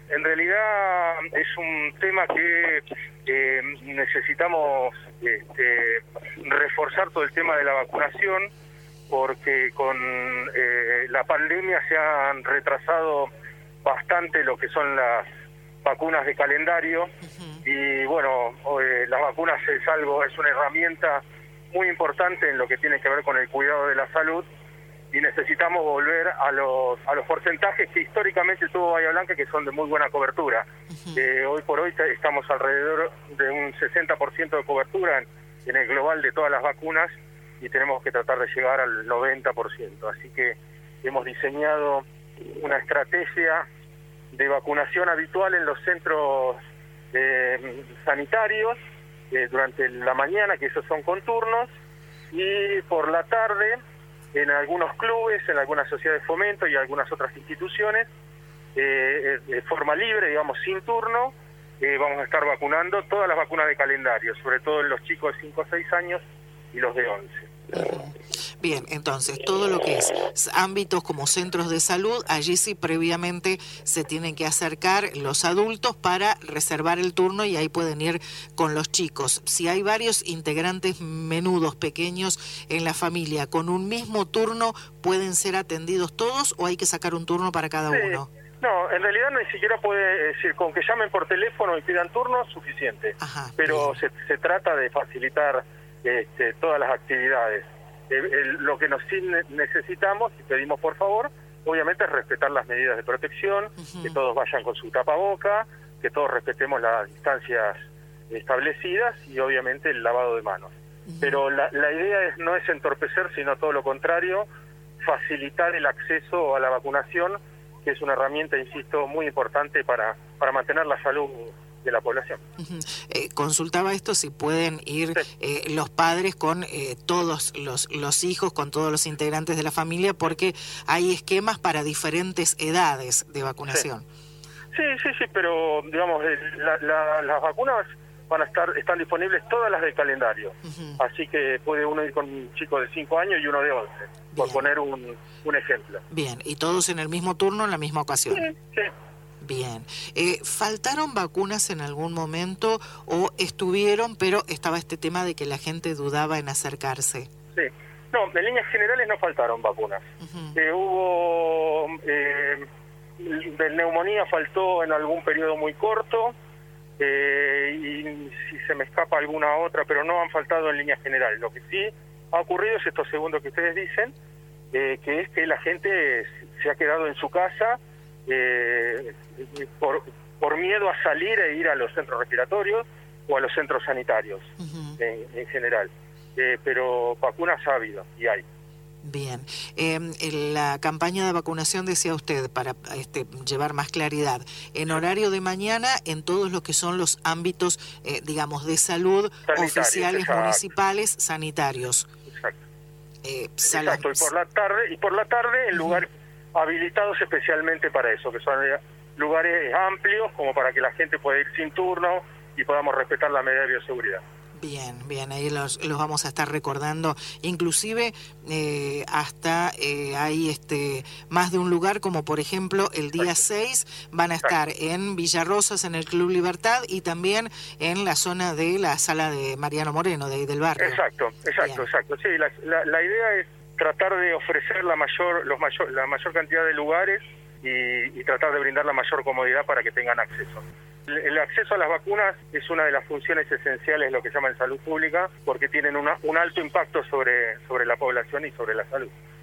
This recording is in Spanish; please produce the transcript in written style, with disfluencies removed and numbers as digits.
En realidad es un tema que necesitamos reforzar todo el tema de la vacunación, porque con la pandemia se han retrasado bastante lo que son las vacunas de calendario. Y bueno, las vacunas es una herramienta muy importante en lo que tiene que ver con el cuidado de la salud, y necesitamos volver a los porcentajes que históricamente tuvo Bahía Blanca, que son de muy buena cobertura. Hoy por hoy estamos alrededor de un 60% de cobertura en el global de todas las vacunas, y tenemos que tratar de llegar al 90%. Así que hemos diseñado una estrategia de vacunación habitual en los centros sanitarios durante la mañana, que esos son con turnos, y por la tarde en algunos clubes, en algunas sociedades de fomento y algunas otras instituciones, de forma libre, digamos, sin turno, vamos a estar vacunando todas las vacunas de calendario, sobre todo en los chicos de 5 o 6 años y los de 11. Bien, entonces, todo lo que es ámbitos como centros de salud, allí sí previamente se tienen que acercar los adultos para reservar el turno, y ahí pueden ir con los chicos. Si hay varios integrantes menudos, pequeños en la familia, ¿con un mismo turno pueden ser atendidos todos o hay que sacar un turno para cada uno? No, en realidad ni siquiera puede decir, con que llamen por teléfono y pidan turno es suficiente. Ajá, pero se trata de facilitar todas las actividades. Lo que sí necesitamos y pedimos por favor, obviamente, es respetar las medidas de protección, que todos vayan con su tapaboca, que todos respetemos las distancias establecidas y obviamente el lavado de manos. Pero la idea no es entorpecer, sino todo lo contrario, facilitar el acceso a la vacunación, que es una herramienta, insisto, muy importante para mantener la salud de la población. Consultaba esto, si pueden ir los padres con todos los hijos, con todos los integrantes de la familia, porque hay esquemas para diferentes edades de vacunación. Sí, pero digamos, las vacunas están disponibles todas las del calendario, así que puede uno ir con un chico de 5 años y uno de 11, por poner un ejemplo. Bien, y todos en el mismo turno, en la misma ocasión. Sí. Bien. ¿Faltaron vacunas en algún momento o estuvieron, pero estaba este tema de que la gente dudaba en acercarse? Sí. No, en líneas generales no faltaron vacunas. Hubo... de neumonía faltó en algún periodo muy corto, y si se me escapa alguna otra, pero no han faltado en líneas generales. Lo que sí ha ocurrido es esto segundo que ustedes dicen, que es que la gente se ha quedado en su casa por miedo a salir e ir a los centros respiratorios o a los centros sanitarios en general. Pero vacunas ha habido y hay. Bien. En la campaña de vacunación, decía usted, para llevar más claridad, en horario de mañana en todos los que son los ámbitos, digamos, de salud, oficiales, municipales, sanitarios. Exacto. Exacto. Y por la tarde en lugares habilitados especialmente para eso, que son lugares amplios como para que la gente pueda ir sin turno y podamos respetar la medida de bioseguridad. Bien, ahí los vamos a estar recordando, inclusive hasta hay más de un lugar, como por ejemplo el día 6 van a estar en Villarrosas, en el Club Libertad, y también en la zona de la sala de Mariano Moreno, de ahí del barrio. Exacto. Sí, la idea es tratar de ofrecer la mayor cantidad de lugares y tratar de brindar la mayor comodidad para que tengan acceso. El acceso a las vacunas es una de las funciones esenciales de lo que llaman salud pública, porque tienen un alto impacto sobre la población y sobre la salud.